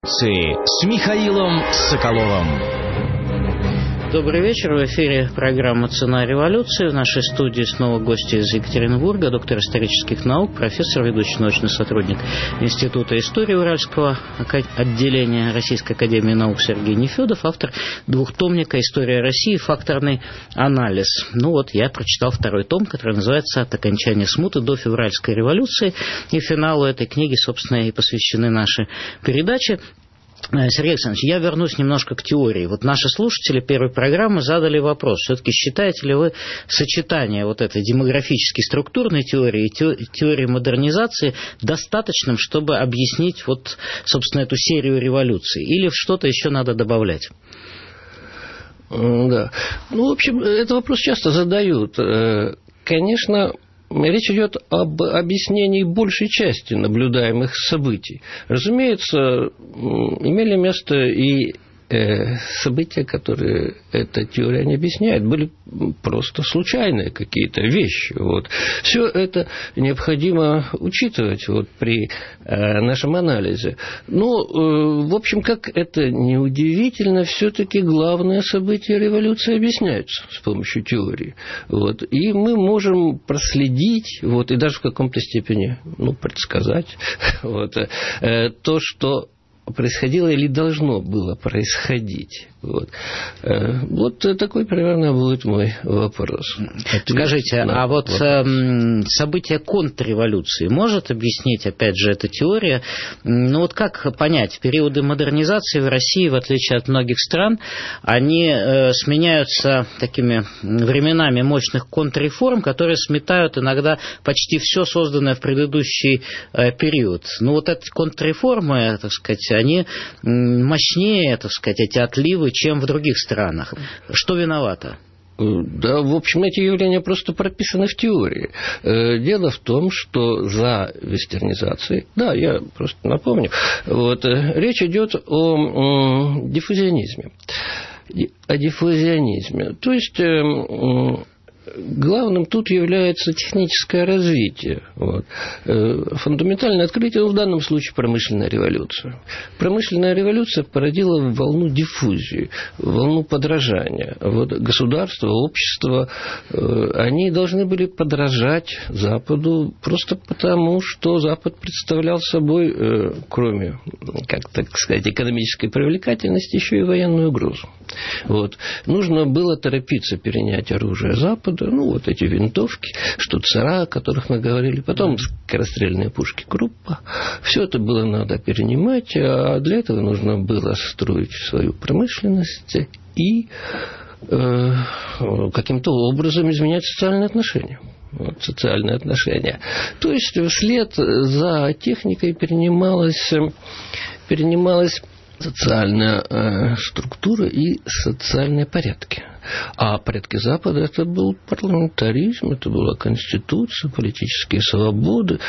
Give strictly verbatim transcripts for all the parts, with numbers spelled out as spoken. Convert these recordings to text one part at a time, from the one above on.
революции с Михаилом Соколовым. Добрый вечер. В эфире программа «Цена революции». В нашей студии снова гости из Екатеринбурга, доктор исторических наук, профессор, ведущий научный сотрудник Института истории Уральского отделения Российской академии наук Сергей Нефёдов, автор двухтомника «История России. Факторный анализ». Ну вот, я прочитал второй том, который называется «От окончания смуты до февральской революции». И финалу этой книги, собственно, и посвящены наши передачи. Сергей Александрович, я вернусь немножко к теории. Вот наши слушатели первой программы задали вопрос. Все-таки считаете ли вы сочетание вот этой демографической структурной теории и теории модернизации достаточным, чтобы объяснить вот, собственно, эту серию революций? Или что-то еще надо добавлять? Да. Ну, в общем, этот вопрос часто задают. Конечно, речь идет об объяснении большей части наблюдаемых событий. Разумеется, имели место и события, которые эта теория не объясняет, были просто случайные какие-то вещи. Вот. Все это необходимо учитывать вот, при э, нашем анализе. Но, э, в общем, как это неудивительно, все-таки главные события революции объясняются с помощью теории. Вот. И мы можем проследить, вот, и даже в каком-то степени ну, предсказать вот, э, то, что происходило или должно было происходить. Вот, вот такой примерно будет мой вопрос. Скажите, а вот вопрос. События контрреволюции может объяснить, опять же, эта теория? Ну вот как понять, периоды модернизации в России, в отличие от многих стран, они сменяются такими временами мощных контрреформ, которые сметают иногда почти все созданное в предыдущий период. Ну вот эти контрреформы, так сказать, они мощнее, так сказать, эти отливы, чем в других странах. Что виновато? Да, в общем, эти явления просто прописаны в теории. Дело в том, что за вестернизацией, да, я просто напомню, вот, речь идет о диффузионизме. О диффузионизме. То есть главным тут является техническое развитие. Вот. Фундаментальное открытие, ну, в данном случае промышленная революция. Промышленная революция породила волну диффузии, волну подражания. Вот государство, общество, они должны были подражать Западу просто потому, что Запад представлял собой, кроме, как так сказать, экономической привлекательности, еще и военную угрозу. Вот. Нужно было торопиться перенять оружие Запада, ну, вот эти винтовки, штуцера, о которых мы говорили, потом скорострельные пушки Круппа. Все это было надо перенимать, а для этого нужно было строить свою промышленность и э, каким-то образом изменять социальные отношения. Вот, социальные отношения. То есть вслед за техникой перенималась, перенималась социальная э, структура и социальные порядки. А порядки Запада — это был парламентаризм, это была конституция, политические свободы.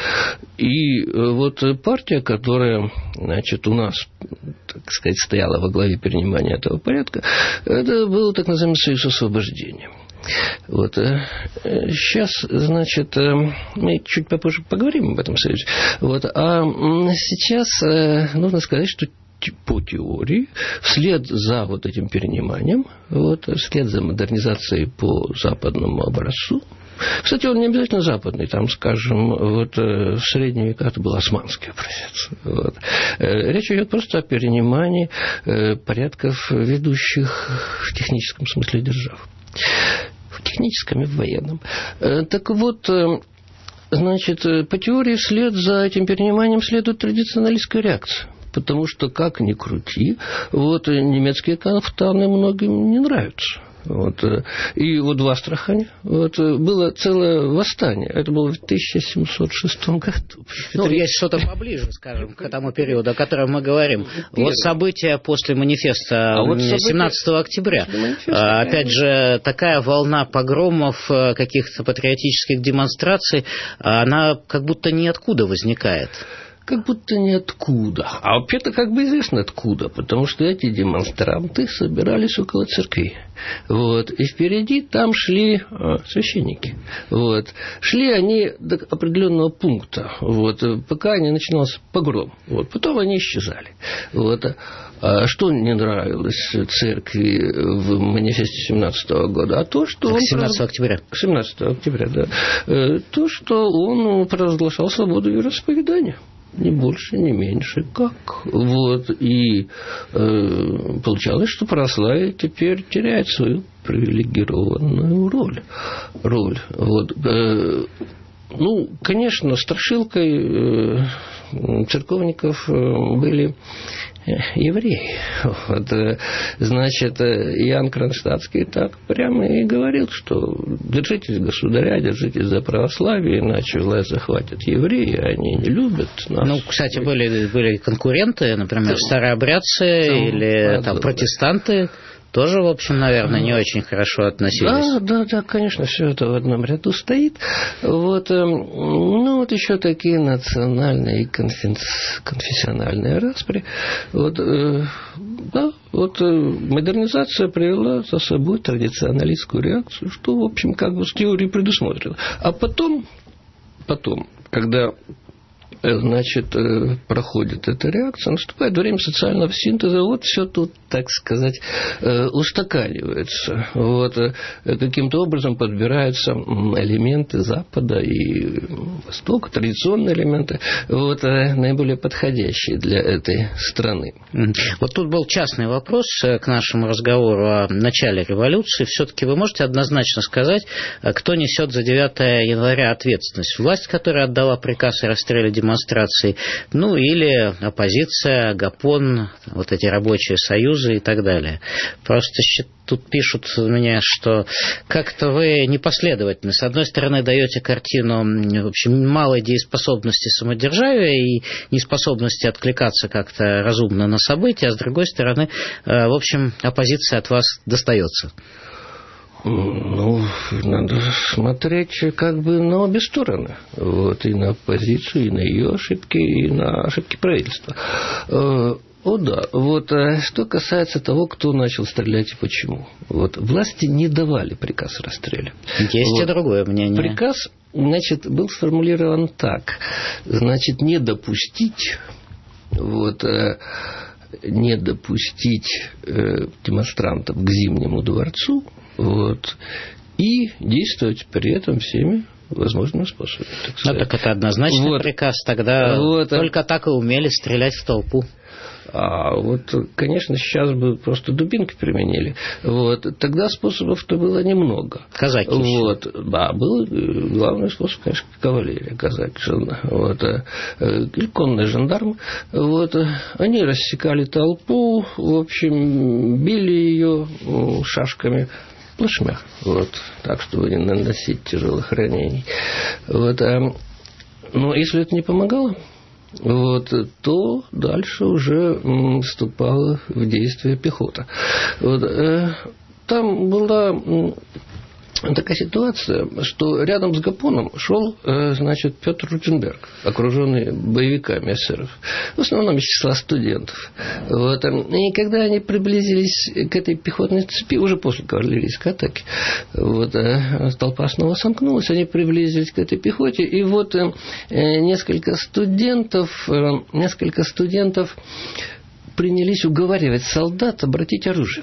И э, вот партия, которая, значит, у нас, так сказать, стояла во главе перенимания этого порядка, это был так называемый Союз освобождения. Вот. Сейчас, значит, мы чуть попозже поговорим об этом союзе. Вот. А сейчас нужно сказать, что по теории, вслед за вот этим перениманием, вот, вслед за модернизацией по западному образцу, кстати, он не обязательно западный, там, скажем, вот в средние века это был османский образец. Вот. Речь идет просто о перенимании порядков ведущих в техническом смысле держав. В техническом и в военном. Так вот, значит, по теории вслед за этим перениманием следует традиционалистская реакция. Потому что, как ни крути, вот, немецкие кафтаны многим не нравятся. Вот. И вот в Астрахани вот, было целое восстание. Это было в тысяча семьсот шестом году. Ну, есть что-то поближе, скажем, к тому периоду, о котором мы говорим. Вот события после манифеста а вот семнадцатого октября. Манифеста, опять же, такая волна погромов, каких-то патриотических демонстраций, она как будто ниоткуда возникает. как будто ниоткуда. А вообще-то как бы известно откуда, потому что эти демонстранты собирались около церкви. Вот. И впереди там шли а, священники. Вот. Шли они до определенного пункта, вот, пока не начинался погром. Вот. Потом они исчезали. Вот. А что не нравилось церкви в манифесте семнадцатого года? А то, что он... семнадцатого октября. семнадцатого октября, да. То, что он провозглашал свободу вероисповедания. Ни больше, ни меньше. Как? Вот. И э, получалось, что православие теперь теряет свою привилегированную роль. роль. Вот. Э, ну, конечно, страшилкой э, церковников были евреи. Вот, значит, Иоанн Кронштадтский так прямо и говорил, что держитесь государя, держитесь за православие, иначе власть захватят евреи, они не любят нас. Ну, кстати, были, были конкуренты, например, старообрядцы там, или да, там, да, протестанты. Тоже, в общем, наверное, не очень хорошо относились. Да, да, да, конечно, все это в одном ряду стоит. Вот, ну, вот еще такие национальные и конфессиональные распри. Вот, да, вот модернизация привела за собой традиционалистскую реакцию, что, в общем, как бы с теорией предусмотрено. А потом, потом, когда... значит, проходит эта реакция, наступает время социального синтеза, вот все тут, так сказать, устаканивается. Вот, каким-то образом подбираются элементы Запада и Востока, традиционные элементы, вот, наиболее подходящие для этой страны. Вот тут был частный вопрос к нашему разговору о начале революции. Все-таки вы можете однозначно сказать, кто несет за девятое января ответственность? Власть, которая отдала приказ о расстреле демонстраций, ну или оппозиция, Гапон, вот эти рабочие союзы и так далее. Просто тут пишут мне, что как-то вы непоследовательны. С одной стороны, даете картину, в общем, малой дееспособности самодержавия и неспособности откликаться как-то разумно на события, а с другой стороны, в общем, оппозиция от вас достается. Ну, надо смотреть как бы на обе стороны. Вот, и на оппозицию, и на ее ошибки, и на ошибки правительства. О, да. Вот, что касается того, кто начал стрелять и почему. Вот, власти не давали приказ о расстреле. Есть вот. И другое мнение. Приказ, значит, был сформулирован так. Значит, не допустить... Вот, не допустить э, демонстрантов к Зимнему дворцу, вот, и действовать при этом всеми возможными способами. Так ну, так это однозначный вот. Приказ, тогда вот. Только так и умели стрелять в толпу. А вот, конечно, сейчас бы просто дубинки применили. Вот. Тогда способов-то было немного. Казаки. Вот. Да, был главный способ, конечно, кавалерия, казаки. Вот. Или конные жандармы. Вот. Они рассекали толпу, в общем, били ее шашками. Плашмя. Вот. Так, чтобы не наносить тяжелых ранений. Вот. Но если это не помогало, вот, то дальше уже вступала в действие пехота. Вот, э, там была такая ситуация, что рядом с Гапоном шел, э, значит, Петр Рутенберг, окруженный боевиками эсеров, в основном из числа студентов. Вот, и когда они приблизились к этой пехотной цепи, уже после кавалерийской атаки, вот, э, толпа снова сомкнулась, они приблизились к этой пехоте, и вот э, несколько студентов, э, несколько студентов принялись уговаривать солдат обратить оружие.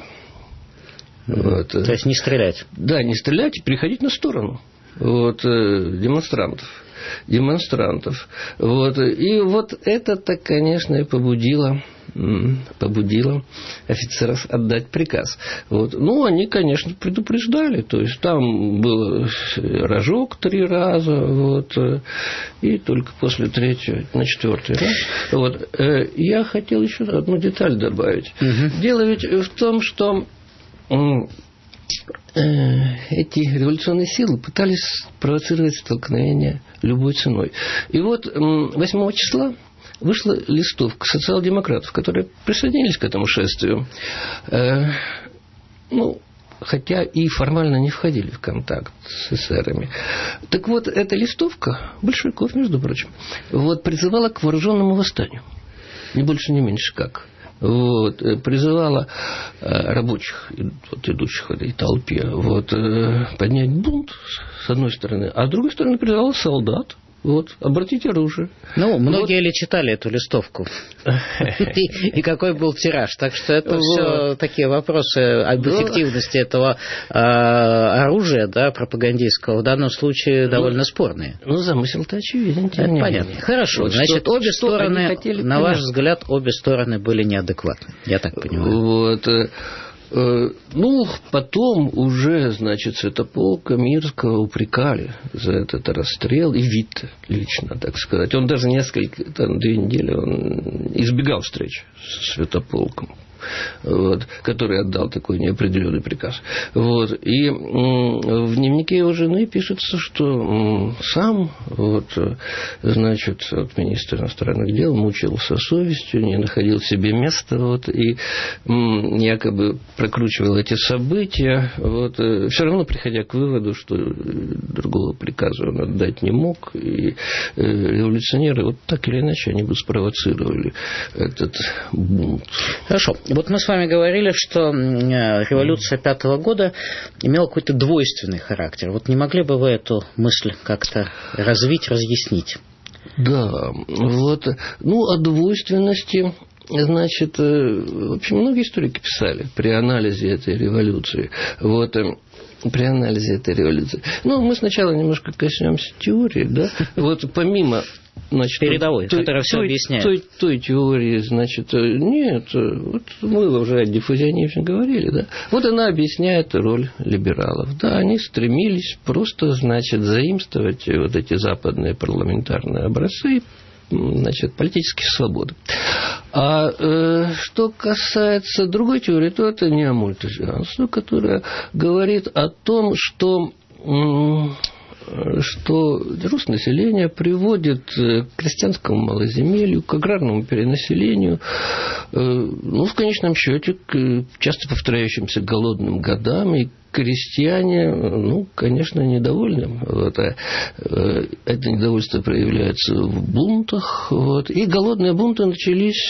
Вот. То есть не стрелять. Да, не стрелять и переходить на сторону вот, демонстрантов. демонстрантов. Вот. И вот это-то, конечно, и побудило, побудило офицеров отдать приказ. Вот. Ну, они, конечно, предупреждали. То есть, там был рожок три раза, вот, и только после третьего, на четвертый раз. Вот. Я хотел еще одну деталь добавить. Угу. Дело ведь в том, что эти революционные силы пытались провоцировать столкновение любой ценой. И вот восьмого числа вышла листовка социал-демократов, которые присоединились к этому шествию. Ну, хотя и формально не входили в контакт с эсерами. Так вот, эта листовка, большевиков, между прочим, вот, призывала к вооруженному восстанию. Ни больше, ни меньше как. Вот, призывала рабочих, вот, идущих в этой толпе, вот, поднять бунт, с одной стороны, а с другой стороны призывала солдат. Вот, обратите оружие. Ну, многие вот. Ли читали эту листовку? И какой был тираж? Так что это все такие вопросы об эффективности этого оружия, да, пропагандистского, в данном случае довольно спорные. Ну, замысел-то очевиден. Понятно. Хорошо. Значит, обе стороны, на ваш взгляд, обе стороны были неадекватны. Я так понимаю. Вот. Ну, потом уже, значит, Святополка Мирского упрекали за этот расстрел, и Витте лично, так сказать. Он даже несколько, там, две недели он избегал встреч с Святополком, вот, который отдал такой неопределенный приказ. Вот. И в дневнике его жены пишется, что сам вот, значит, вот, министр иностранных дел мучился совестью, не находил себе места, вот, и якобы прокручивал эти события, вот, все равно приходя к выводу, что другого приказа он отдать не мог, и революционеры вот так или иначе они бы спровоцировали этот бунт. Хорошо. Вот мы с вами говорили, что революция пятого года имела какой-то двойственный характер. Вот не могли бы вы эту мысль как-то развить, разъяснить? Да, вот, ну, о двойственности, значит, в общем, многие историки писали при анализе этой революции. Вот, при анализе этой революции. Ну, мы сначала немножко коснемся теории, да, вот помимо... Значит, передовой, той, которая все той, объясняет. Той, той теории, значит, нет, вот мы уже о диффузионизме говорили, да, вот она объясняет роль либералов, да, они стремились просто, значит, заимствовать вот эти западные парламентарные образцы, значит, политические свободы. А э, что касается другой теории, то это неомультажианство, которое говорит о том, что... М- что рост населения приводит к крестьянскому малоземелью, к аграрному перенаселению, ну, в конечном счете, к часто повторяющимся голодным годам, и крестьяне, ну, конечно, недовольны. Вот, а это недовольство проявляется в бунтах. Вот, и голодные бунты начались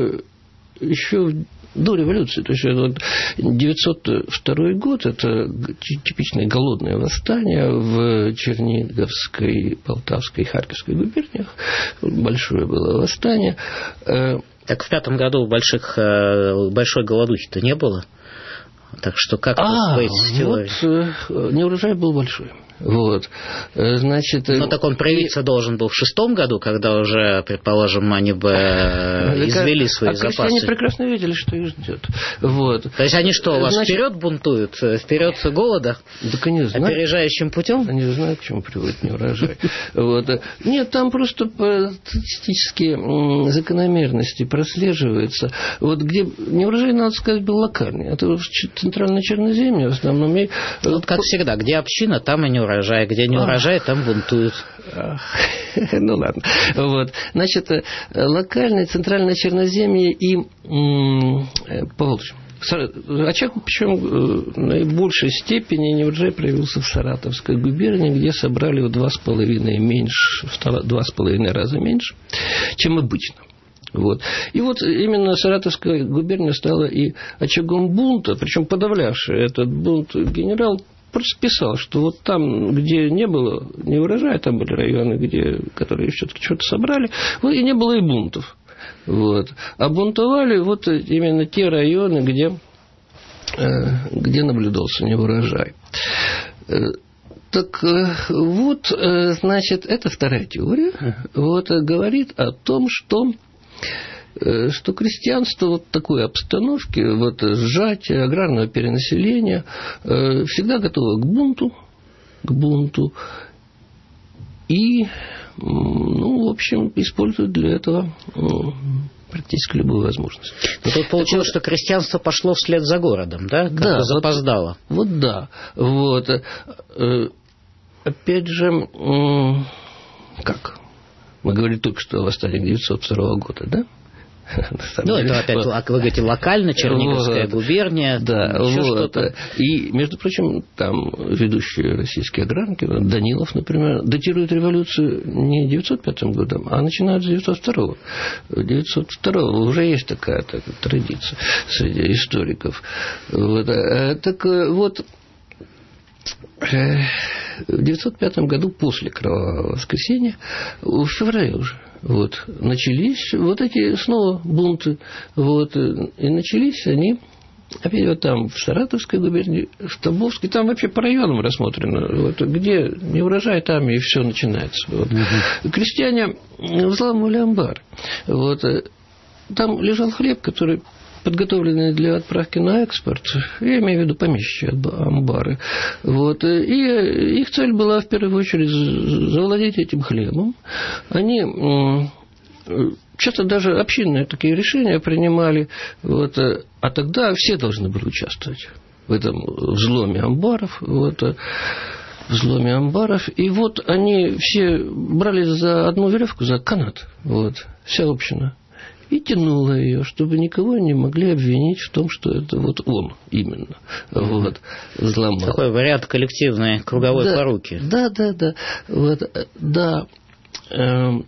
еще до революции. То есть, вот, девятьсот второй год – это типичное голодное восстание в Черниговской, Полтавской и Харьковской губерниях. Большое было восстание. Так в пятом году больших, большой голодухи-то не было? Так что как а, быть с теорией? Вот, неурожай был большой. Вот, значит... Ну, так он проявиться и... должен был в шестом году, когда уже, предположим, они бы извели свои а запасы. А крестьяне прекрасно видели, что их ждет. Вот. То есть они что, у вас значит... вперед бунтуют? Вперед голода? Так они знают. Опережающим путем? Они знают, к чему приводит неурожай. Вот. Нет, там просто статистические закономерности прослеживаются. Вот где неурожай, надо сказать, был локальный. Это в Центральной Черноземье в основном. Вот как всегда, где община, там и неурожай. Урожай. Где не урожай, там бунтуют. Ну ладно. Вот. Значит, локальное центральное Черноземье и Поволжье. Очаг, причем в наибольшей степени неурожай проявился в Саратовской губернии, где собрали в два с половиной меньше, в два с половиной раза меньше, чем обычно. Вот. И вот именно Саратовская губерния стала и очагом бунта, причем подавлявший этот бунт генерал просто писал, что вот там, где не было неурожая, там были районы, где, которые все-таки что-то собрали, вот, и не было и бунтов. Вот. А бунтовали вот именно те районы, где, где наблюдался неурожай. Так вот, значит, это вторая теория, вот, говорит о том, что что крестьянство вот в такой обстановке, вот сжатия, аграрного перенаселения, всегда готово к бунту, к бунту, и, ну, в общем, используют для этого ну, практически любую возможность. Но тут получилось, что крестьянство пошло вслед за городом, да? Как-то да, запоздало. Вот, вот да. Вот. Опять же, как? Мы говорили только что о восстании девятьсот второго года, да? Ну, это опять, вот. Вы говорите, локально, Черниговская вот. губерния, да, еще вот. что-то. И, между прочим, там ведущие российские аграрники, Данилов, например, датируют революцию не девятьсот пятым годом, а начинают с девятьсот второго. девятьсот второго уже есть такая так, традиция среди историков. Вот. Так вот, в девятьсот пятом году, после Кровавого воскресенья, в феврале уже, вот, начались вот эти снова бунты. Вот, и начались они опять вот там, в Саратовской губернии, в Тамбовской, там вообще по районам рассмотрено. Вот, где не урожай, там и все начинается. Вот. Угу. Крестьяне взламывали амбар. Вот, там лежал хлеб, который подготовленные для отправки на экспорт, я имею в виду помещичьи амбары. Вот. И их цель была в первую очередь завладеть этим хлебом. Они часто даже общинные такие решения принимали. Вот. А тогда все должны были участвовать в этом взломе амбаров. Вот. Взломе амбаров. И вот они все брались за одну веревку, за канат. Вот. Вся община. И тянула ее, чтобы никого не могли обвинить в том, что это вот он именно вот, взломал. Такой вариант коллективной круговой да, поруки. Да, да, да. Вот, да. Эм,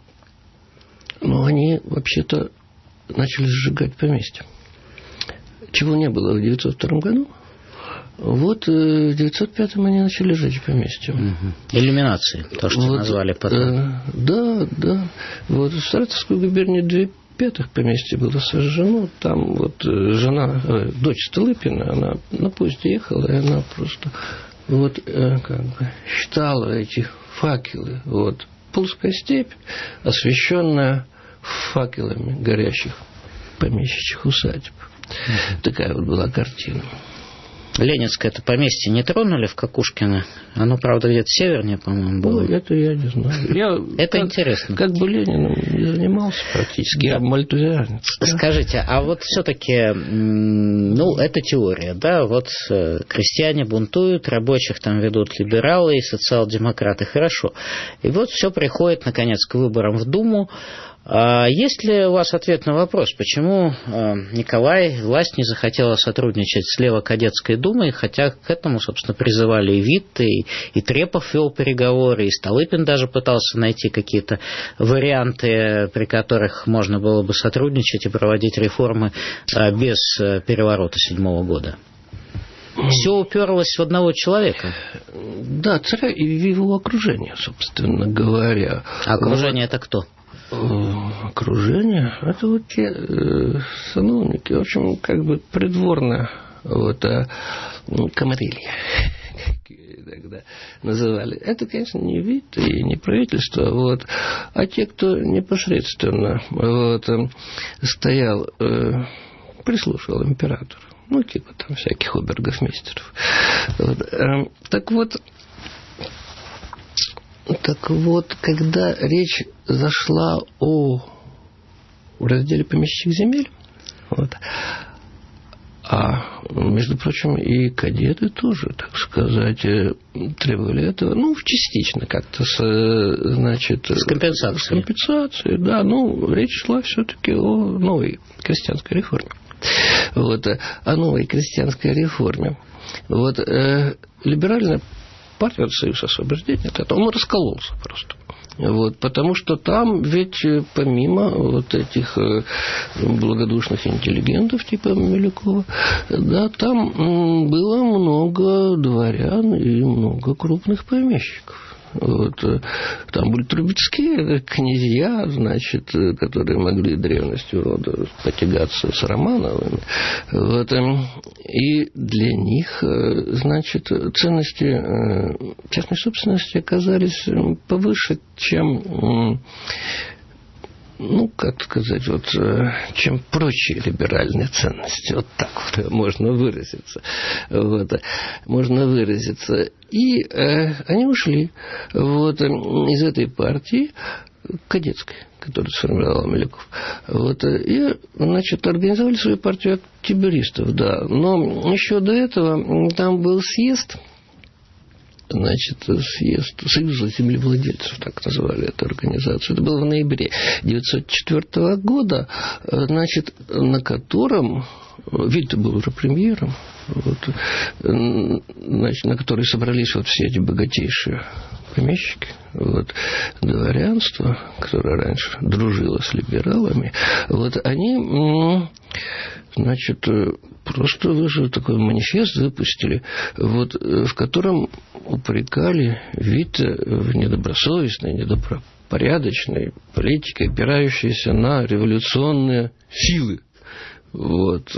но они вообще-то начали сжигать поместья. Чего не было в девятьсот втором году. Вот в девятьсот пятом они начали сжечь поместья. Угу. Иллюминации, то, что вот, назвали потом. Э, да, да. Вот в Саратовской губернии две пятых поместье было сожжено. Там вот жена, э, дочь Столыпина, она на поезде ехала, и она просто вот э, как бы считала эти факелы. Вот. Пулская степь, освещенная факелами горящих помещичьих усадеб. Mm-hmm. Такая вот была картина. Ленинское это поместье не тронули в Кукушкино? Оно, правда, где-то севернее, по-моему, было. Ну, это я не знаю. Я это как, интересно. Как бы Лениным не занимался практически. Да. Я мальтузианец. Скажите, а вот все-таки, ну, это теория, да? Вот крестьяне бунтуют, рабочих там ведут либералы и социал-демократы. Хорошо. И вот все приходит, наконец, к выборам в Думу. Есть ли у вас ответ на вопрос, почему Николай, власть не захотела сотрудничать с Лево-Кадетской думой, хотя к этому, собственно, призывали и Витте, и, и Трепов вел переговоры, и Столыпин даже пытался найти какие-то варианты, при которых можно было бы сотрудничать и проводить реформы без переворота седьмого года? Все уперлось в одного человека. Да, царя и его окружение, собственно говоря. А окружение это кто? Окружение, это вот те э, сановники, в общем, как бы придворное вот, а, камарилья, тогда называли. Это, конечно, не вид и не правительство, вот, а те, кто непосредственно вот, стоял, э, прислушивал императору, ну, типа там всяких обергофмейстеров. Вот, э, так вот, Так вот, когда речь зашла о разделе помещичьих земель, вот, а, между прочим, и кадеты тоже, так сказать, требовали этого, ну, частично как-то, с, значит... С компенсацией. С компенсацией, да, ну, речь шла все-таки о новой крестьянской реформе. Вот, о новой крестьянской реформе. Вот, э, либеральная партия, вот, Союз освобождения, это, он раскололся просто. Вот, потому что там ведь помимо вот этих благодушных интеллигентов типа Милюкова, да, там было много дворян и много крупных помещиков. Вот. Там были трубецкие князья, значит, которые могли древностью рода потягаться с Романовыми. Вот. И для них, значит, ценности частной собственности оказались повыше, чем... ну, как сказать, вот, чем прочие либеральные ценности. Вот так вот можно выразиться. Вот, можно выразиться. И э, они ушли вот, из этой партии кадетской, которую сформировал Милюков. Вот, и, значит, организовали свою партию октябристов, да. Но еще до этого там был съезд значит, съезд Союза землевладельцев, так назвали эту организацию. Это было в ноябре девятьсот четвёртого года, значит, на котором Витте был уже премьером, вот, значит, на которой собрались вот все эти богатейшие помещики, вот, дворянство, которое раньше дружило с либералами, вот, они, значит, просто уже такой манифест выпустили, вот, в котором упрекали Витте в недобросовестной, недобропорядочной политике, опирающейся на революционные силы. Вот.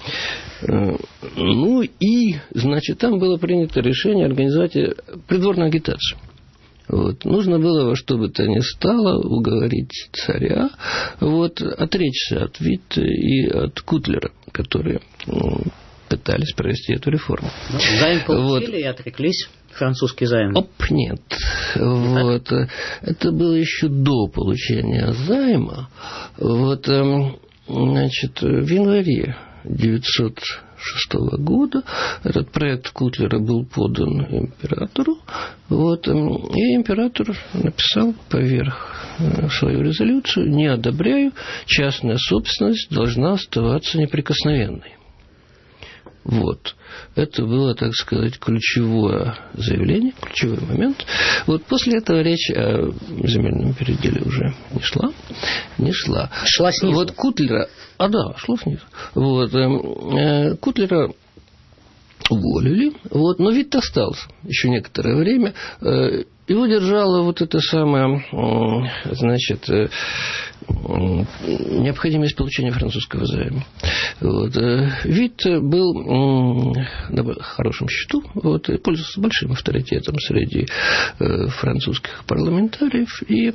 Ну и, значит, там было принято решение организовать придворную агитацию. Вот. Нужно было во что бы то ни стало уговорить царя, вот, отречься от Витте и от Кутлера, которые, ну, пытались провести эту реформу. Ну, займ получили, вот. И отреклись. Французский займ. Оп, нет. Вот. Это было еще до получения займа. Вот, значит, в январе девятьсот шестого года этот проект Кутлера был подан императору, вот, и император написал поверх свою резолюцию: не одобряю, частная собственность должна оставаться неприкосновенной. Вот. Это было, так сказать, ключевое заявление, ключевой момент. Вот после этого речь о земельном переделе уже не шла. Не шла. Шла снизу. Вот Кутлера... А, да, шла снизу. Вот. Э, Кутлера уволили, вот, но Витте остался еще некоторое время. Э, его держала вот эта самая, э, значит... Э, необходимость получения французского займа. Вот. Витте был на хорошем счету, вот, и пользовался большим авторитетом среди французских парламентариев, и,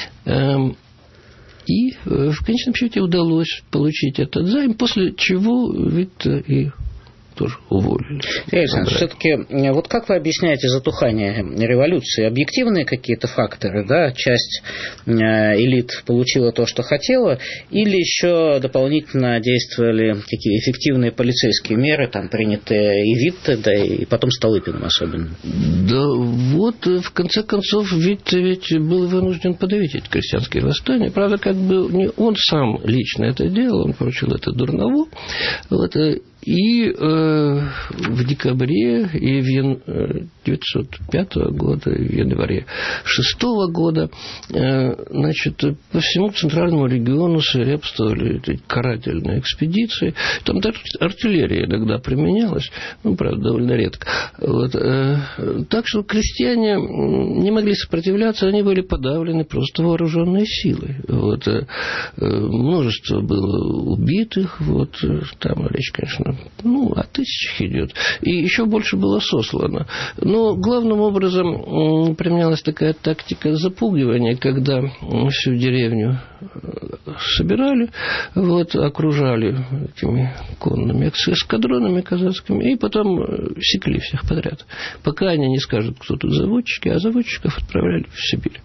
и в конечном счете удалось получить этот займ, после чего Витте и тоже уволили. Александр, все-таки вот как вы объясняете затухание революции? Объективные какие-то факторы, да? Часть элит получила то, что хотела, или еще дополнительно действовали какие эффективные полицейские меры, там, принятые и Витте, да и потом Столыпиным особенно? Да вот, в конце концов, Витте ведь был вынужден подавить эти крестьянские восстания. Правда, как бы не он сам лично это делал, он поручил это Дурнову. Вот, и э, в декабре и в ян... девятьсот пятого года, и в январе шестого года, э, значит, по всему центральному региону свирепствовали эти карательные экспедиции. Там даже артиллерия иногда применялась, ну, правда, довольно редко. Вот, э, так что крестьяне не могли сопротивляться, они были подавлены просто вооруженной силой. Вот, э, множество было убитых, вот, там речь, конечно, ну, о тысячах идет. И еще больше было сослано. Но главным образом применялась такая тактика запугивания, когда всю деревню собирали, вот, окружали этими конными эскадронами казацкими, и потом секли всех подряд, пока они не скажут, кто тут заводчики, а заводчиков отправляли в Сибирь.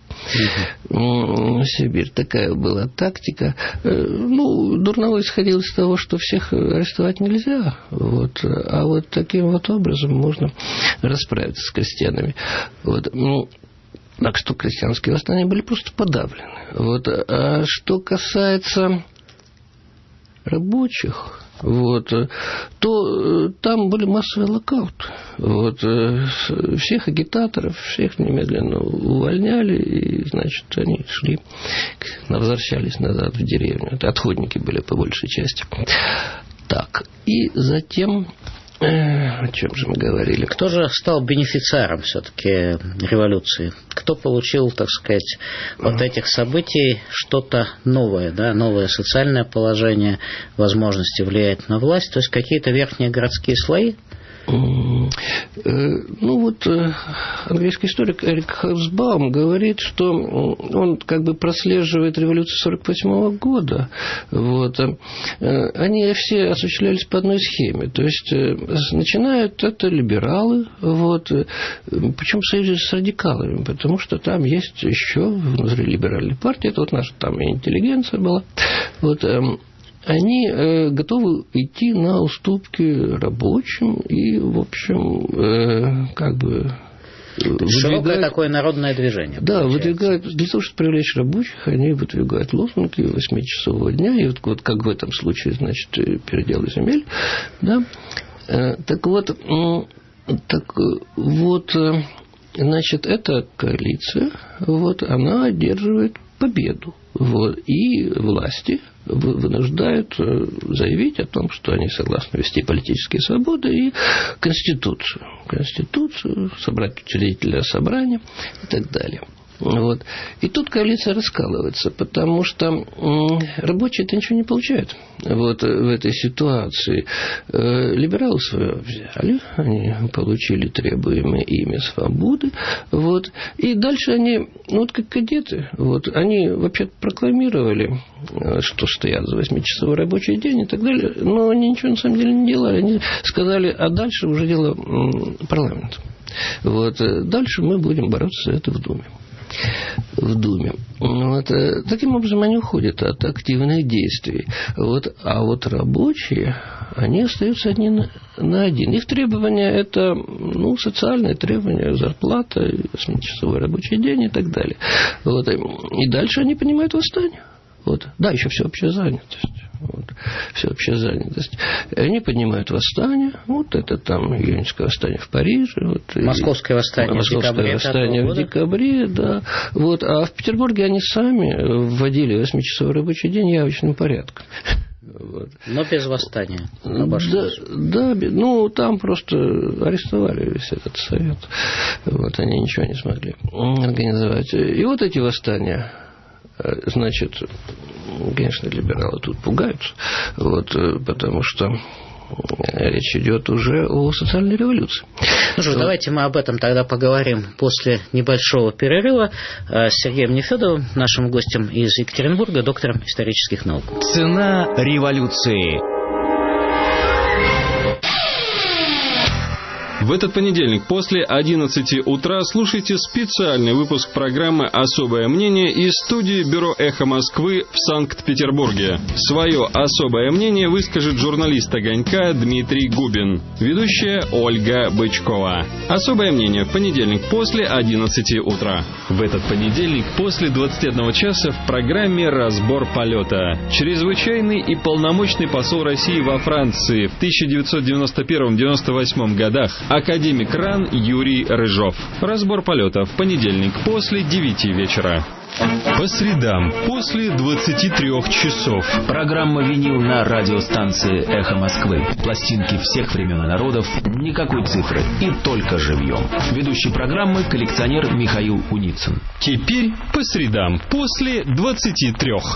В Сибирь. Такая была тактика. Ну, Дурново исходил из того, что всех арестовать нельзя, вот, а вот таким вот образом можно расправиться с крестьянами. Вот. Так что крестьянские восстания были просто подавлены. Вот. А что касается рабочих, вот, то там были массовые локауты. Вот, всех агитаторов, всех немедленно увольняли, и, значит, они шли, возвращались назад в деревню. Это отходники были по большей части. Так, и затем... О чем же мы говорили? Кто же стал бенефициаром все-таки революции? Кто получил, так сказать, от этих событий что-то новое, да, новое социальное положение, возможности влиять на власть, то есть какие-то верхние городские слои? Ну вот английский историк Эрик Хобсбаум говорит, что он как бы прослеживает революцию сорок восьмого года. Вот. Они все осуществлялись по одной схеме. То есть начинают это либералы, вот, причем в союзе с радикалами, потому что там есть еще внутри либеральной партии, это вот наша там интеллигенция была. Вот. Они э, готовы идти на уступки рабочим и, в общем, э, как бы Широкое такое народное движение. Да, получается. выдвигают, для того, чтобы привлечь рабочих, они выдвигают лозунги восьмичасового дня, и вот, вот как в этом случае, значит, передел земель, да. Так вот, так вот, значит, эта коалиция, вот, она одерживает победу. Вот, и власти вынуждают заявить о том, что они согласны вести политические свободы и Конституцию. Конституцию, собрать учредительное собрание и так далее. Вот. И тут коалиция раскалывается, потому что рабочие-то ничего не получают вот, в этой ситуации. Либералы свое взяли, они получили требуемые ими свободы, вот, и дальше они, ну, вот как кадеты, вот, они вообще прокламировали, что стоят за восьмичасовой рабочий день и так далее, но они ничего на самом деле не делали. Они сказали, а дальше уже дело парламента. Вот, дальше мы будем бороться за это в Думе. в Думе. Вот, таким образом они уходят от активных действий. Вот, а вот рабочие, они остаются одни на, на один. Их требования – это ну, социальные требования, зарплата, восьмичасовой рабочий день и так далее. Вот, и дальше они понимают восстание. Вот. Да, еще всеобщая занятость. Вот. Всеобщая занятость. И они поднимают восстание. Вот это там июньское восстание в Париже. Вот, Московское восстание, Московское в декабре. восстание в декабре, да. Вот. А в Петербурге они сами вводили восьмичасовой рабочий день явочным порядком. Вот. Но без восстания обошлось. Да, да, ну там просто арестовали весь этот совет. Вот, они ничего не смогли организовать. И вот эти восстания, значит, конечно, либералы тут пугаются, вот, потому что речь идет уже о социальной революции. Ну что, давайте мы об этом тогда поговорим после небольшого перерыва с Сергеем Нефёдовым, нашим гостем из Екатеринбурга, доктором исторических наук. Цена революции. В этот понедельник после одиннадцати утра слушайте специальный выпуск программы «Особое мнение» из студии Бюро «Эхо Москвы» в Санкт-Петербурге. Свое особое мнение выскажет журналист «Огонька» Дмитрий Губин, ведущая Ольга Бычкова. «Особое мнение» в понедельник после одиннадцати утра. В этот понедельник после двадцати одного часа в программе «Разбор полета». Чрезвычайный и полномочный посол России во Франции в тысяча девятьсот девяносто первом — девяносто восьмом годах академик РАН Юрий Рыжов. Разбор полета в понедельник после девяти вечера. По средам после двадцати трёх часов. Программа «Винил» на радиостанции «Эхо Москвы». Пластинки всех времен и народов, никакой цифры и только живьем. Ведущий программы коллекционер Михаил Уницын. Теперь по средам после двадцати трёх.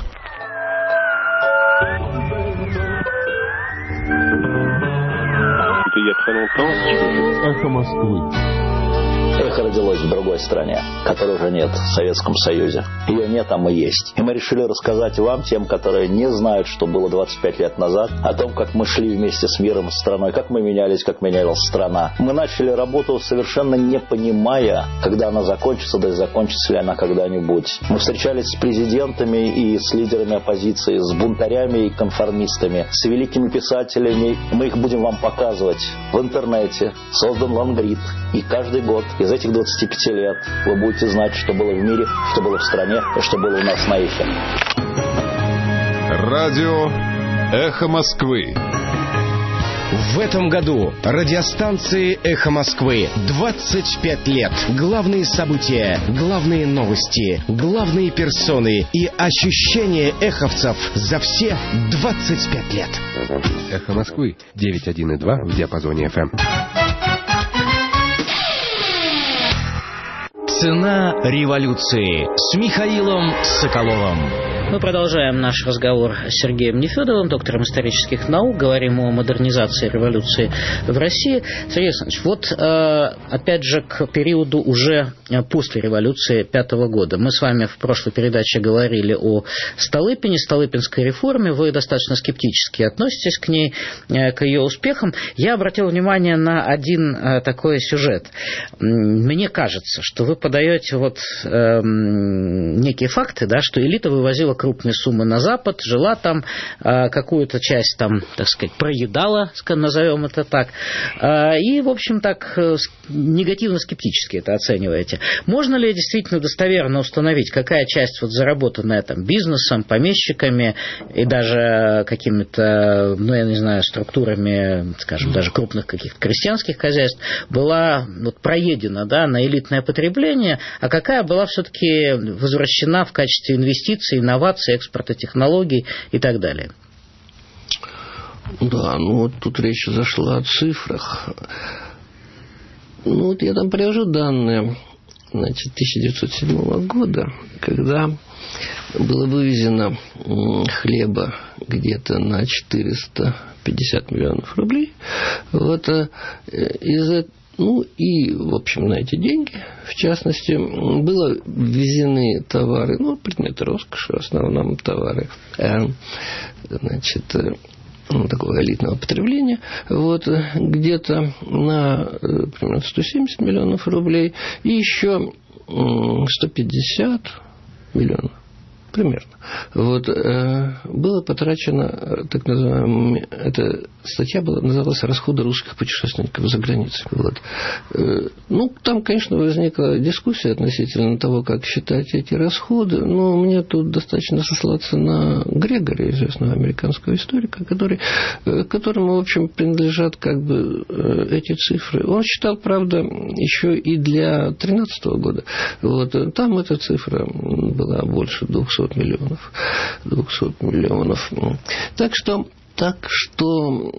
Эхо Москвы. Эхо родилось в другой стране, которой уже нет, в Советском Союзе. Ее нет, а мы есть. И мы решили рассказать вам, тем, которые не знают, что было двадцать пять лет назад, о том, как мы шли вместе с миром, с страной, как мы менялись, как менялась страна. Мы начали работу, совершенно не понимая, когда она закончится, да и закончится ли она когда-нибудь. Мы встречались с президентами и с лидерами оппозиции, с бунтарями и конформистами, с великими писателями. Мы их будем вам показывать в интернете. Создан лонгрид. И каждый год из этих двадцати пяти лет вы будете знать, что было в мире, что было в стране и что было у нас на Эхе. Радио «Эхо Москвы». В этом году радиостанции «Эхо Москвы» двадцать пять лет. Главные события, главные новости, главные персоны и ощущения эховцев за все двадцать пять лет. «Эхо Москвы» девяносто один и два в диапазоне эф эм. Цена революции с Михаилом Соколовым. Мы продолжаем наш разговор с Сергеем Нефёдовым, доктором исторических наук. Говорим о модернизации революции в России. Сергей Александрович, вот опять же к периоду уже после революции пятого года. Мы с вами в прошлой передаче говорили о Столыпине, Столыпинской реформе. Вы достаточно скептически относитесь к ней, к ее успехам. Я обратил внимание на один такой сюжет. Мне кажется, что вы подаете вот э, некие факты, да, что элита вывозила крупные суммы на Запад, жила там, какую-то часть там, так сказать, проедала, назовем это так, и, в общем, так негативно-скептически это оцениваете. Можно ли действительно достоверно установить, какая часть вот заработанная там бизнесом, помещиками и даже какими-то, ну, я не знаю, структурами, скажем, даже крупных каких-то крестьянских хозяйств была вот проедена, да, на элитное потребление, а какая была все-таки возвращена в качестве инвестиций, инноваций, экспорта технологий и так далее? Да, ну вот тут речь зашла о цифрах. Ну вот я там привожу данные, значит, тысяча девятьсот седьмого года, когда было вывезено хлеба где-то на четыреста пятьдесят миллионов рублей. Вот из Ну и, в общем, на эти деньги, в частности, было ввезены товары, ну, предметы роскоши, в основном товары, значит, такого элитного потребления, вот, где-то на примерно сто семьдесят миллионов рублей и еще сто пятьдесят миллионов. Примерно. Вот, э, было потрачено, так называемая, эта статья была, называлась «Расходы русских путешественников за границей». Вот. Э, ну, там, конечно, возникла дискуссия относительно того, как считать эти расходы, но мне тут достаточно сослаться на Грегори, известного американского историка, который, э, которому, в общем, принадлежат как бы э, эти цифры. Он считал, правда, еще и для две тысячи тринадцатого года. Вот, там эта цифра была больше двухсот миллионов. двухсот миллионов. Так что, так что,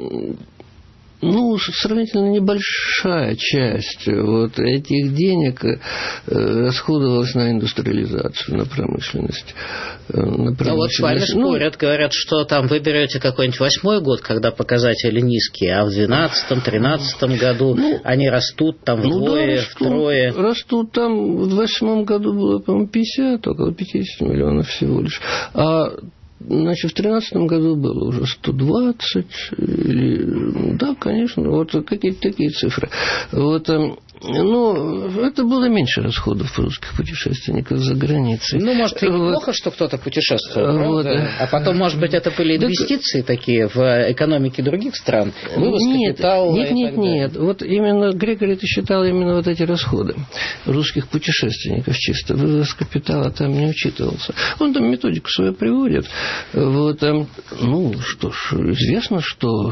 ну, сравнительно небольшая часть вот этих денег расходовалась на индустриализацию, на промышленность. На промышленность. Ну, вот с вами спорят, говорят, что там вы берете какой-нибудь восьмой год, когда показатели низкие, а в двенадцатом, тринадцатом году ну, они растут там вдвое, ну, да, растут, втрое. Растут там, в восьмом году было, по-моему, пятьдесят, около пятьдесят миллионов всего лишь. А значит, в тринадцатом году было уже сто двадцать, или, да, конечно, вот какие-то такие цифры. Вот, ну, это было меньше расходов русских путешественников за границей. Ну, может, и неплохо, вот. Что кто-то путешествовал, вот. А потом, может быть, это были инвестиции так... такие в экономике других стран? Вывоз нет, капитала нет, и нет, так нет. Вот именно Грегори это считал именно вот эти расходы русских путешественников чисто. Вывоз капитала там не учитывался. Он там методику свою приводит. Вот, ну, что ж, известно, что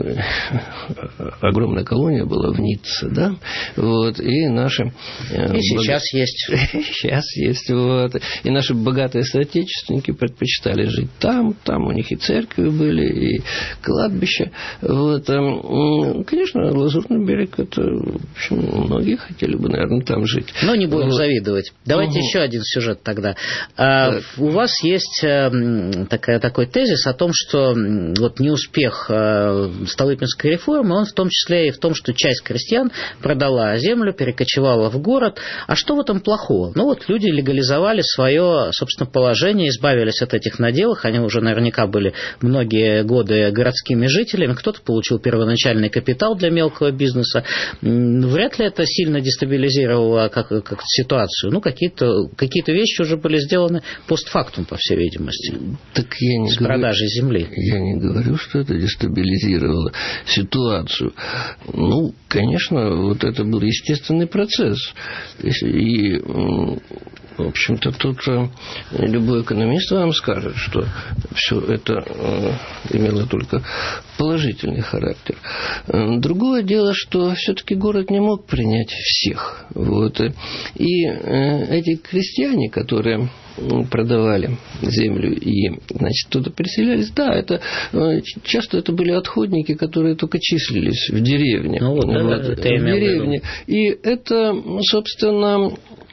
огромная колония была в Ницце, да? Вот, и наши... И сейчас бог... есть. Сейчас есть, вот. И наши богатые соотечественники предпочитали жить там, там у них и церкви были, и кладбища. Вот. Конечно, Лазурный берег, это, в общем, многие хотели бы, наверное, там жить. Но не будем вот. завидовать. Давайте угу. еще один сюжет тогда. А, у вас есть такая, такой тезис о том, что вот неуспех Столыпинской реформы, он в том числе и в том, что часть крестьян продала землю, перекочевала в город. А что в этом плохого? Ну вот люди легализовали свое, собственно, положение, избавились от этих наделов, они уже наверняка были многие годы городскими жителями, кто-то получил первоначальный капитал для мелкого бизнеса. Вряд ли это сильно дестабилизировало как, как ситуацию. Ну, какие-то, какие-то вещи уже были сделаны постфактум, по всей видимости, так я не с говорю, продажей земли. Я не говорю, что это дестабилизировало ситуацию. Ну, конечно, вот это был естественный процесс. И, в общем-то, тут любой экономист вам скажет, что все это имело только положительный характер. Другое дело, что все-таки город не мог принять всех. Вот. И эти крестьяне, которые продавали землю и, значит, туда переселялись. Да, это часто это были отходники, которые только числились в деревне. Ну, вот, вот, да, в деревне. И это, собственно,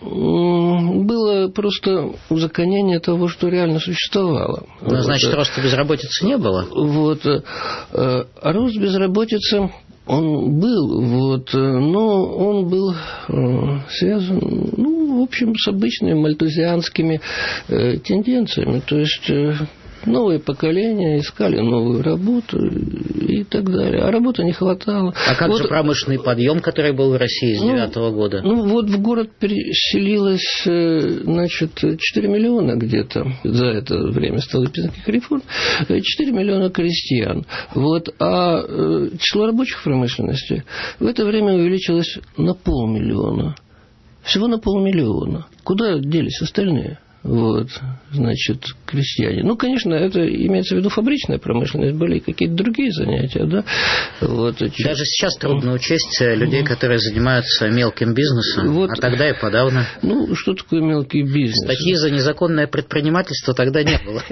было просто узаконение того, что реально существовало. Ну, вот. Значит, роста безработицы не было? Вот. А рост безработицы он был, вот, но он был связан, ну, в общем, с обычными мальтузианскими тенденциями. То есть новые поколения искали новую работу и так далее. А работы не хватало. А как вот, же промышленный подъем, который был в России с девятого ну, года? Ну, вот в город переселилось, значит, четыре миллиона где-то за это время Столыпинских реформ, четыре миллиона крестьян. Вот, а число рабочих в промышленности в это время увеличилось на полмиллиона. Всего на полмиллиона. Куда делись остальные? Вот, значит, крестьяне. Ну, конечно, это имеется в виду фабричная промышленность, были какие-то другие занятия, да. Вот. Даже сейчас трудно учесть людей, которые занимаются мелким бизнесом, вот. А тогда и подавно. Ну, что такое мелкий бизнес? Статьи за незаконное предпринимательство тогда не было.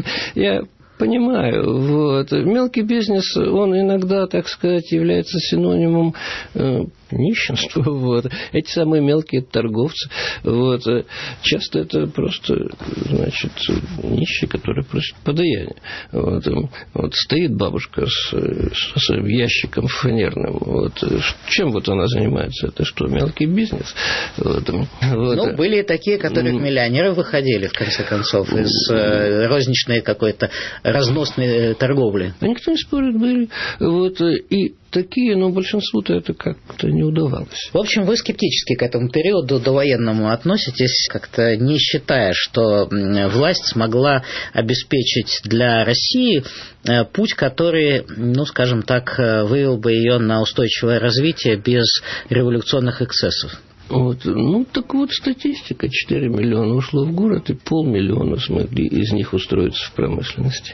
Я понимаю. Вот. Мелкий бизнес, он иногда, так сказать, является синонимом э, нищенства. Вот. Эти самые мелкие торговцы. Вот. Часто это просто, значит, нищие, которые просят подаяние. Вот. Вот. Стоит бабушка с, с ящиком фанерным. Вот. Чем вот она занимается? Это что, мелкий бизнес? Вот. Вот. Ну, были и такие, которые в миллионеры выходили, в конце концов, из э, розничной какой-то разносной торговли. А никто не спорит, были. Вот. И такие, но большинству-то это как-то не удавалось. В общем, вы скептически к этому периоду довоенному относитесь, как-то не считая, что власть смогла обеспечить для России путь, который, ну, скажем так, вывел бы ее на устойчивое развитие без революционных эксцессов. Вот. Ну, так вот, статистика. четыре миллиона ушло в город, и полмиллиона смогли из них устроиться в промышленности.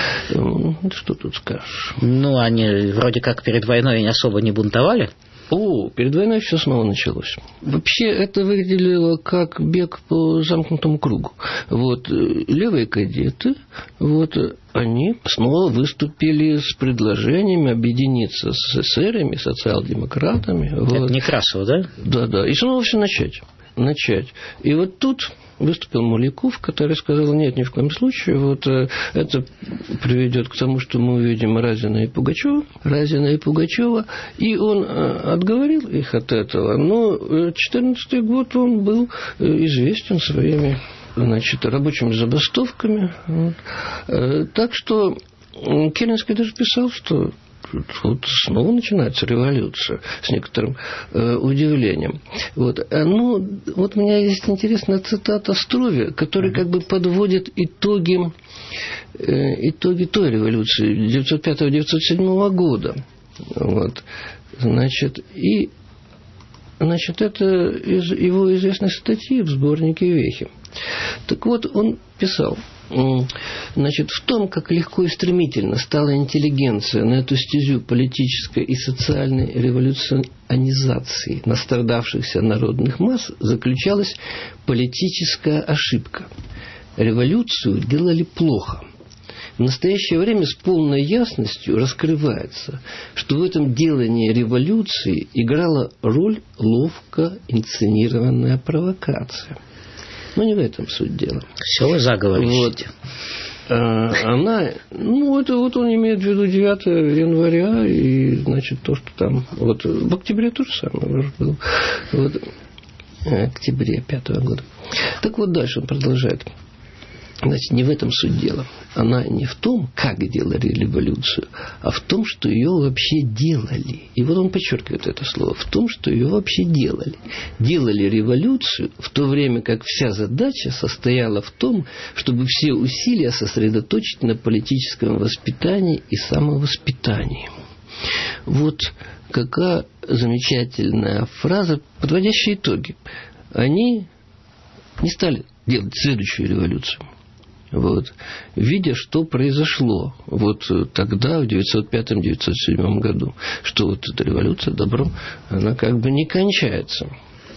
Ну, что тут скажешь? Ну, они вроде как перед войной не особо не бунтовали. О, перед войной все снова началось. Вообще это выглядело как бег по замкнутому кругу. Вот левые кадеты, вот они снова выступили с предложениями объединиться с эсерами, социал-демократами. Это вот. Некрасов, да? Да, да. И снова все начать. начать. И вот тут выступил Муляков, который сказал: нет, ни в коем случае, вот это приведет к тому, что мы увидим Разина и Пугачева, Разина и Пугачева, и он отговорил их от этого. Но четырнадцатый год он был известен своими, значит, рабочими забастовками. Вот. Так что Керенский даже писал, что вот снова начинается революция, с некоторым э, удивлением. Вот. Ну, вот у меня есть интересная цитата Струве, который как бы подводит итоги, э, итоги той революции девятьсот пятого — девятьсот седьмого года. Вот. Значит, и значит, это из его известной статьи в сборнике «Вехи». Так вот, он писал: значит, в том, как легко и стремительно стала интеллигенция на эту стезю политической и социальной революционизации настрадавшихся народных масс, заключалась политическая ошибка. Революцию делали плохо. В настоящее время с полной ясностью раскрывается, что в этом делании революции играла роль ловко инсценированная провокация. Но не в этом суть дела. Все вы заговорите. Вот. Она, ну, это вот он имеет в виду девятого января, и, значит, то, что там, вот, в октябре то же самое было. Вот, в октябре пятого года. Так вот, дальше он продолжает. Значит, не в этом суть дела. Она не в том, как делали революцию, а в том, что ее вообще делали. И вот он подчеркивает это слово. В том, что ее вообще делали. Делали революцию, в то время как вся задача состояла в том, чтобы все усилия сосредоточить на политическом воспитании и самовоспитании. Вот какая замечательная фраза, подводящая итоги. Они не стали делать следующую революцию. Вот, видя, что произошло вот тогда, в девятьсот пятом — девятьсот седьмом году, что вот эта революция добром, она как бы не кончается.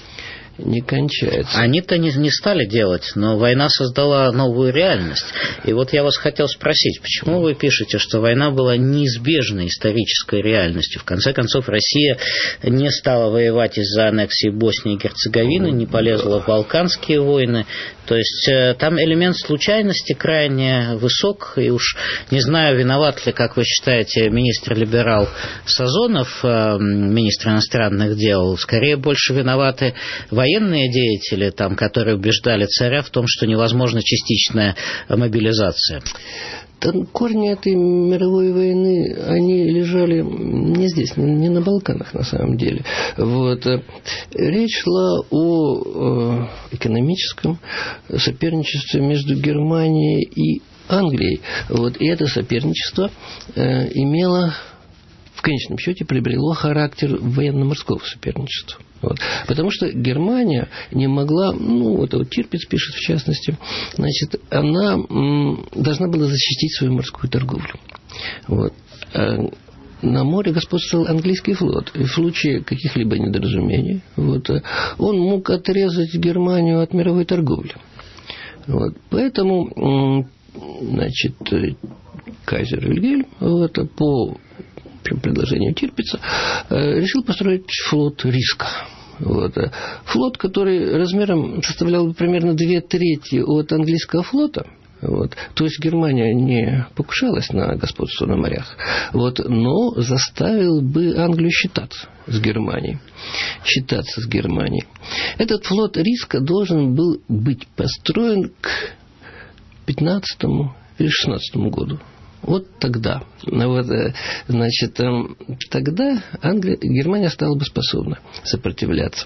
Не кончается. Они-то не, не стали делать, но война создала новую реальность. И вот я вас хотел спросить, почему вы пишете, что война была неизбежной исторической реальностью? В конце концов, Россия не стала воевать из-за аннексии Боснии и Герцеговины, не полезла в Балканские войны. То есть там элемент случайности крайне высок, и уж не знаю, виноват ли, как вы считаете, министр-либерал Сазонов, министр иностранных дел, скорее больше виноваты военные военные деятели, там, которые убеждали царя в том, что невозможна частичная мобилизация? Корни этой мировой войны, они лежали не здесь, не на Балканах на самом деле. Вот. Речь шла о экономическом соперничестве между Германией и Англией. Вот. И это соперничество э, имело, в конечном счете, приобрело характер военно-морского соперничества. Вот. Потому что Германия не могла, ну, вот, вот Тирпиц пишет в частности, значит, она м, должна была защитить свою морскую торговлю. Вот. А на море господствовал английский флот. И в случае каких-либо недоразумений вот, он мог отрезать Германию от мировой торговли. Вот. Поэтому, м, значит, кайзер Вильгельм вот, по предложению Тирпица решил построить флот Риска. Вот. Флот, который размером составлял примерно две трети от английского флота. Вот. То есть Германия не покушалась на господство на морях, вот, но заставил бы Англию считаться с Германией. Считаться с Германией. Этот флот Риска должен был быть построен к пятнадцатому или шестнадцатому году. Вот тогда, вот, значит, тогда Англия, Германия стала бы способна сопротивляться.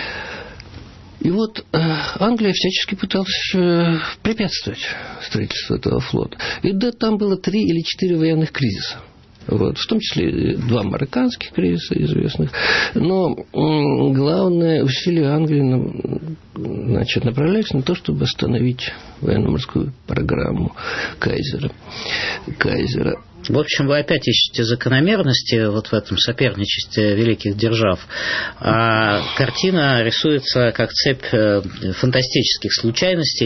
И вот Англия всячески пыталась препятствовать строительству этого флота. И да, там было три или четыре военных кризиса. Вот, в том числе два марокканских кризиса известных. Но главное усилие Англии, значит, направлялись на то, чтобы остановить военно-морскую программу Кайзера. Кайзера. В общем, вы опять ищете закономерности вот в этом соперничестве великих держав. А картина рисуется как цепь фантастических случайностей,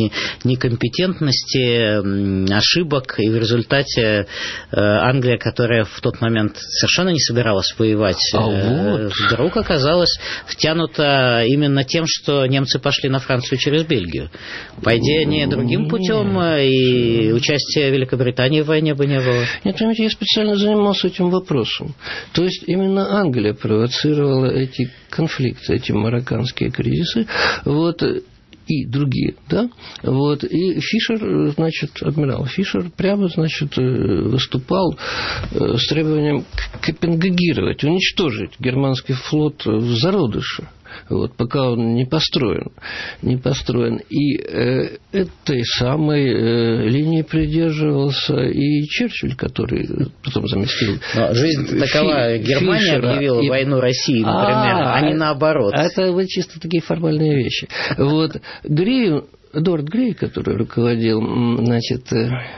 некомпетентности, ошибок. И в результате Англия, которая в тот момент совершенно не собиралась воевать, а вот. вдруг оказалась втянута именно тем, что немцы пошли на Францию через Бельгию. По идее, не другим путем, и участия Великобритании в войне бы не было. Нет, понимаете, я специально занимался этим вопросом. То есть именно Англия провоцировала эти конфликты, эти марокканские кризисы, вот, и другие, да, вот, и Фишер, значит, адмирал Фишер прямо, значит, выступал с требованием копенгагировать, уничтожить германский флот в зародыше. Вот, пока он не построен, не построен. И э, этой самой э, линии придерживался и Черчилль, который потом заместил. Но жизнь такова. Фи- Германия Фишера, объявила и... войну России, например, а, а не наоборот. Это вот чисто такие формальные вещи. Вот Грей, Эдуард Грей, который руководил, значит,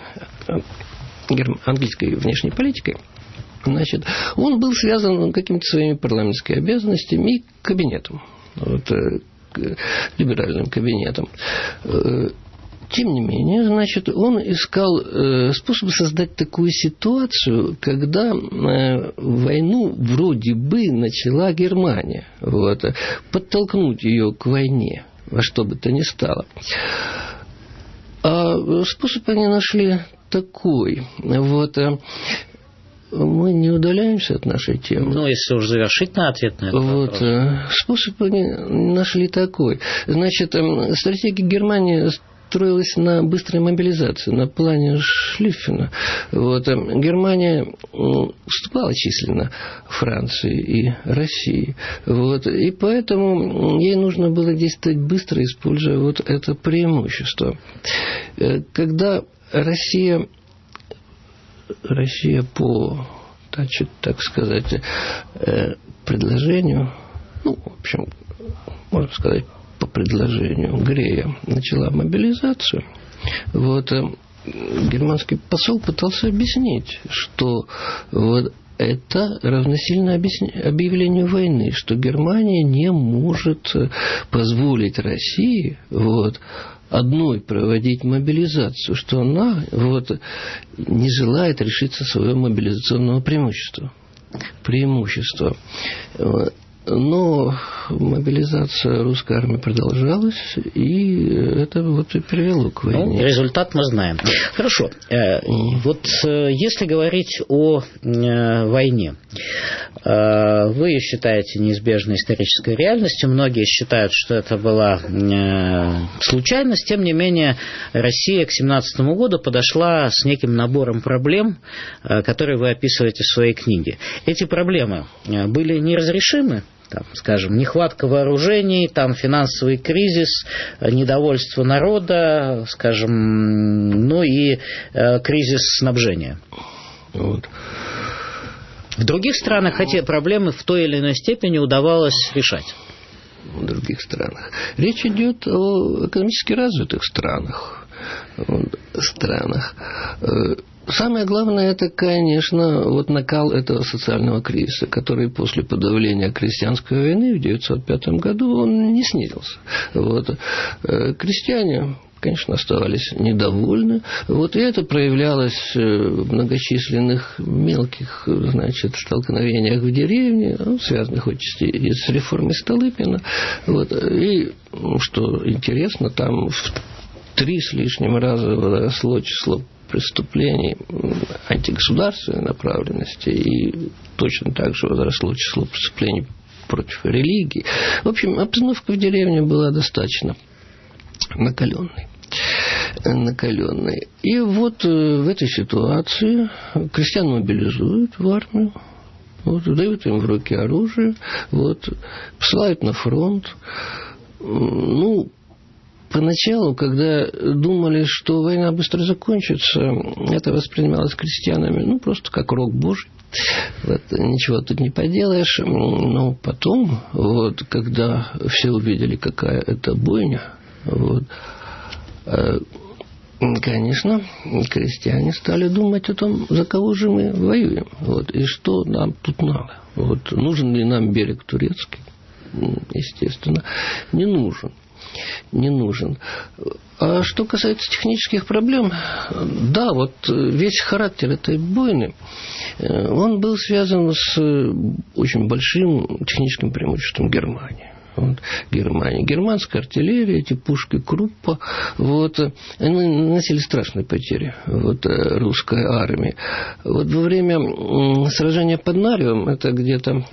английской внешней политикой, значит, он был связан какими-то своими парламентскими обязанностями и кабинетом, вот, либеральным кабинетом. Тем не менее, значит, он искал способ создать такую ситуацию, когда войну вроде бы начала Германия, вот, подтолкнуть ее к войне, во что бы то ни стало. А способ они нашли такой, вот. Мы не удаляемся от нашей темы. Ну, если уж завершить на ответ на этот вот, вопрос. Способ они нашли такой. Значит, стратегия Германии строилась на быстрой мобилизации, на плане Шлиффена. Вот, Германия уступала численно Франции и России. Вот, и поэтому ей нужно было действовать быстро, используя вот это преимущество. Когда Россия... Россия по, значит, так сказать, предложению, ну, в общем, можно сказать, по предложению Грея начала мобилизацию. Вот, германский посол пытался объяснить, что вот это равносильно объявлению войны, что Германия не может позволить России вот, одной проводить мобилизацию, что она вот, не желает решиться своего мобилизационного преимущества. преимущества. Но мобилизация русской армии продолжалась, и это вот и привело к войне. Ну, результат мы знаем. Хорошо. Вот если говорить о войне, Вы ее считаете неизбежной исторической реальностью, многие считают, что это была случайность. Тем не менее, Россия к семнадцатому году подошла с неким набором проблем, которые вы описываете в своей книге. Эти проблемы были неразрешимы? Там, скажем, нехватка вооружений, там, финансовый кризис, недовольство народа, скажем, ну и э, кризис снабжения. Вот. В других странах эти проблемы в той или иной степени удавалось решать. В других странах. Речь идет о экономически развитых странах. странах. Самое главное, это, конечно, вот накал этого социального кризиса, который после подавления крестьянской войны в девятьсот пятом году он не снизился. Вот. Крестьяне, конечно, оставались недовольны. Вот, и это проявлялось в многочисленных мелких, значит, столкновениях в деревне, ну, связанных отчасти и с реформой Столыпина. Вот. И, что интересно, там в три с лишним раза возросло число преступлений антигосударственной направленности, и точно так же возросло число преступлений против религии. В общем, обстановка в деревне была достаточно накаленной. накаленной. И вот в этой ситуации крестьян мобилизуют в армию, вот, дают им в руки оружие, вот, посылают на фронт. Ну, поначалу, когда думали, что война быстро закончится, это воспринималось крестьянами, ну, просто как рок божий. Вот, ничего тут не поделаешь. Но потом, вот, когда все увидели, какая это бойня, вот, конечно, крестьяне стали думать о том, за кого же мы воюем, вот, и что нам тут надо. Вот, нужен ли нам берег турецкий? Естественно, не нужен. Не нужен. А что касается технических проблем, да, вот весь характер этой бойни, он был связан с очень большим техническим преимуществом Германии. Вот, Германия. Германская артиллерия, эти пушки Круппа, вот, они наносили страшные потери вот, русской армии. Вот во время сражения под Нарвом, это где-то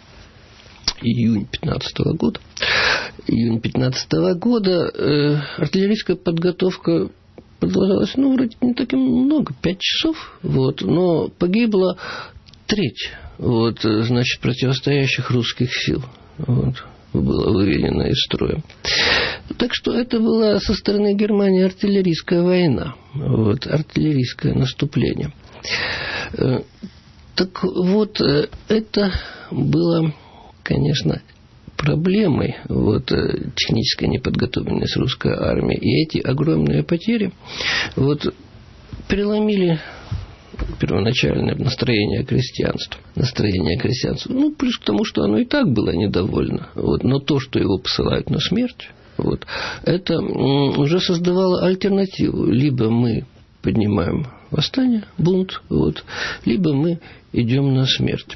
июнь пятнадцатого года, июнь пятнадцатого года э, артиллерийская подготовка продолжалась, ну, вроде не так и много, пять часов, вот, но погибла треть, вот, значит, противостоящих русских сил, вот, было выведено из строя. Так что это была со стороны Германии артиллерийская война, вот, артиллерийское наступление. Э, так вот, э, это было, конечно, проблемой вот, технической неподготовленности русской армии. И эти огромные потери вот, переломили первоначальное настроение крестьянства. Настроение крестьянства. Ну, плюс к тому, что оно и так было недовольно. Вот, но то, что его посылают на смерть, вот, это уже создавало альтернативу. Либо мы поднимаем восстание, бунт, вот, либо мы идем на смерть.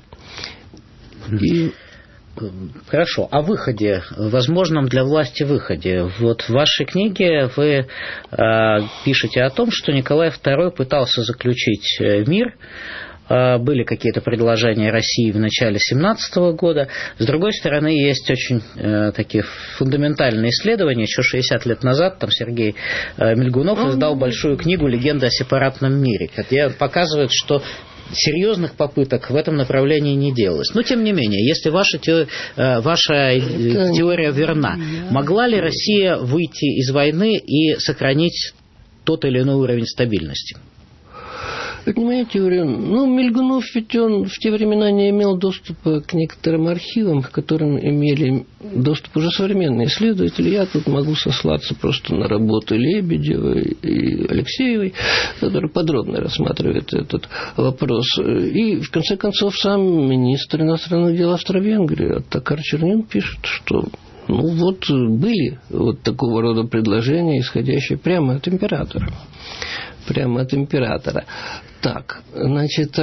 И Хорошо. О выходе, возможном для власти выходе. Вот в вашей книге вы э, пишете о том, что Николай второй пытался заключить мир. Э, были какие-то предложения России в начале семнадцатого года. С другой стороны, есть очень э, такие фундаментальные исследования. Еще шестьдесят лет назад там Сергей э, Мильгунов издал большую книгу «Легенда о сепаратном мире», где показывает, что серьезных попыток в этом направлении не делалось. Но, тем не менее, если ваша, теория, ваша теория верна, могла ли Россия выйти из войны и сохранить тот или иной уровень стабильности? Это не моя теория. Ну, Мильгунов, ведь он в те времена не имел доступа к некоторым архивам, к которым имели доступ уже современные исследователи. Я тут могу сослаться просто на работы Лебедевой и Алексеевой, которые подробно рассматривают этот вопрос. И, в конце концов, сам министр иностранных дел Австро-Венгрии Оттокар Чернин пишет, что ну вот были вот такого рода предложения, исходящие прямо от императора. Прямо от императора. Так, значит,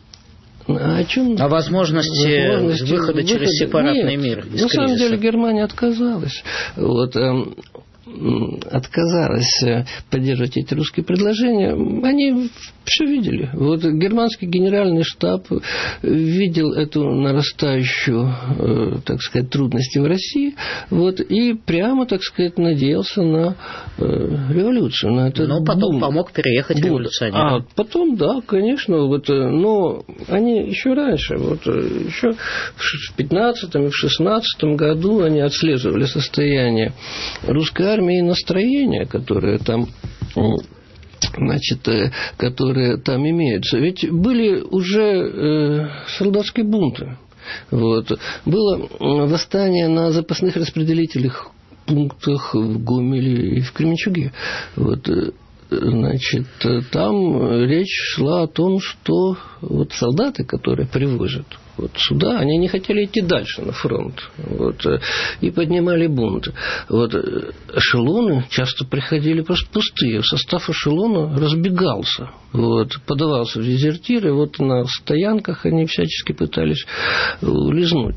о чем? О возможности, возможности выхода, выхода через сепаратный Нет, мир из на кризиса. самом деле Германия отказалась. Вот, отказалась поддерживать эти русские предложения, они все видели. Вот германский генеральный штаб видел эту нарастающую, так сказать, трудности в России, вот, и прямо, так сказать, надеялся на революцию. На этот но потом бум. помог переехать Бум. революционерам. А потом, да, конечно, вот, но они еще раньше, вот, еще в пятнадцатом и в шестнадцатом году они отслеживали состояние русской армии и настроения, которые там, значит, которые там имеются. Ведь были уже э, солдатские бунты. Вот. Было восстание на запасных распределительных пунктах в Гомеле и в Кременчуге. Вот. Значит, там речь шла о том, что вот солдаты, которые привозят вот сюда, они не хотели идти дальше на фронт, вот, и поднимали бунт. Вот, эшелоны часто приходили просто пустые, состав эшелона разбегался, вот, подавался в дезертиры, вот на стоянках они всячески пытались улизнуть.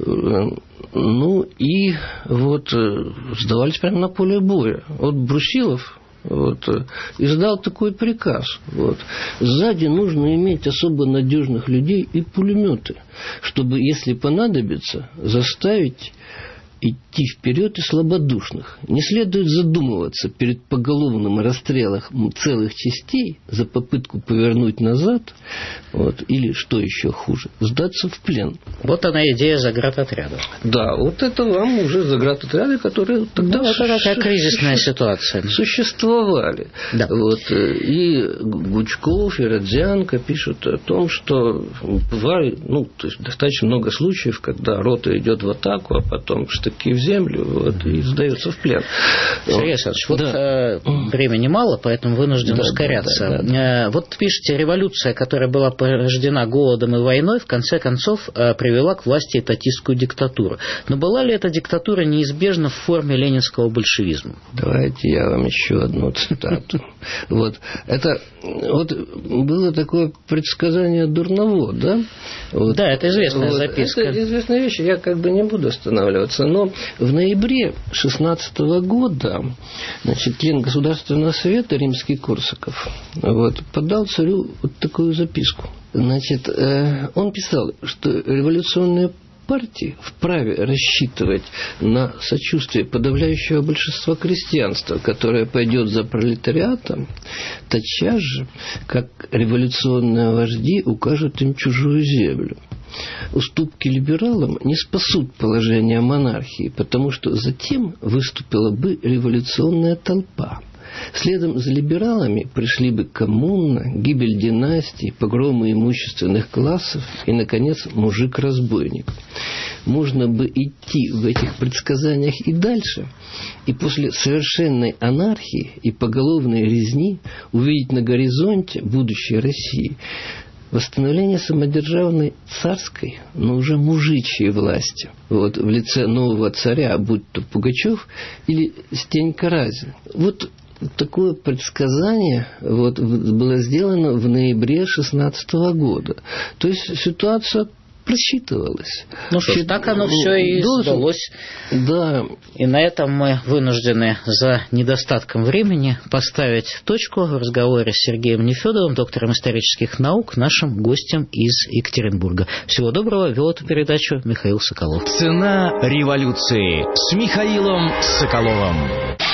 Ну и вот сдавались прямо на поле боя. Вот Брусилов вот, издал такой приказ. Вот. Сзади нужно иметь особо надежных людей и пулеметы, чтобы, если понадобится, заставить идти вперед и слабодушных. Не следует задумываться перед поголовным расстрелом целых частей за попытку повернуть назад, вот, или, что еще хуже, сдаться в плен. Вот она идея заградотряда. Да, вот это вам уже заградотряды, которые тогда... Ну, это такая кризисная ситуация. Существовали. Да. Вот, и Гучков, и Родзянко пишут о том, что бывает, ну, то есть достаточно много случаев, когда рота идет в атаку, а потом штыки в землю, вот, и сдается в плен. Сергей Александрович, вот да. э, времени мало, поэтому вынужден да, ускоряться. Да, да, да. Э, вот пишете, революция, которая была порождена голодом и войной, в конце концов э, привела к власти этатистскую диктатуру. Но была ли эта диктатура неизбежна в форме ленинского большевизма? Давайте я вам еще одну цитату. Вот. Это вот было такое предсказание Дурново, да? Вот. Да, это известная вот. записка. Это известная вещь, я как бы не буду останавливаться, но в ноябре шестнадцатого года, значит, член Государственного совета римский Корсаков вот, подал царю вот такую записку. Значит, э, он писал, что революционные партии вправе рассчитывать на сочувствие подавляющего большинства крестьянства, которое пойдет за пролетариатом, тотчас же, как революционные вожди укажут им чужую землю. Уступки либералам не спасут положение монархии, потому что затем выступила бы революционная толпа. Следом за либералами пришли бы коммуна, гибель династий, погромы имущественных классов и, наконец, мужик-разбойник. Можно бы идти в этих предсказаниях и дальше, и после совершенной анархии и поголовной резни увидеть на горизонте будущей России восстановление самодержавной царской, но уже мужичьей власти, вот, в лице нового царя, будь то Пугачев или Стенька Разин. Вот такое предсказание вот, было сделано в ноябре шестнадцатого года. То есть ситуация просчитывалась. Ну что ж, так оно все и сдалось. Да. И на этом мы вынуждены за недостатком времени поставить точку в разговоре с Сергеем Нефёдовым, доктором исторических наук, нашим гостем из Екатеринбурга. Всего доброго. Вел эту передачу Михаил Соколов. Цена революции с Михаилом Соколовым.